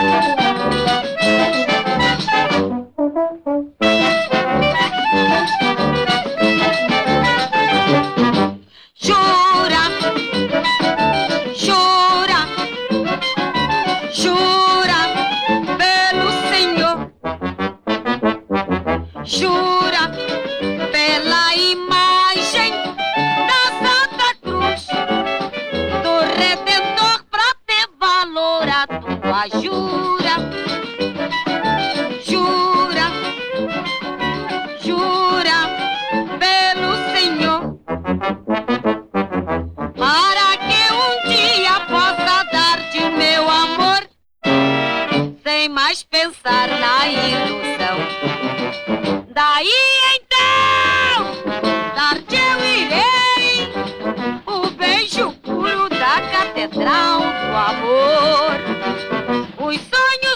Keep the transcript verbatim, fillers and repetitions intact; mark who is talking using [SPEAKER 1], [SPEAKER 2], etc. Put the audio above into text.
[SPEAKER 1] Jura, jura, jura pelo Senhor, jura pela imagem da Santa Cruz, do Redentor, pra ter valor a tua jura, jura, jura pelo Senhor, para que um dia possa dar-te o meu amor, sem mais pensar na ilusão. Daí então, dar-te eu irei o beijo puro da catedral do amor. Os sonhos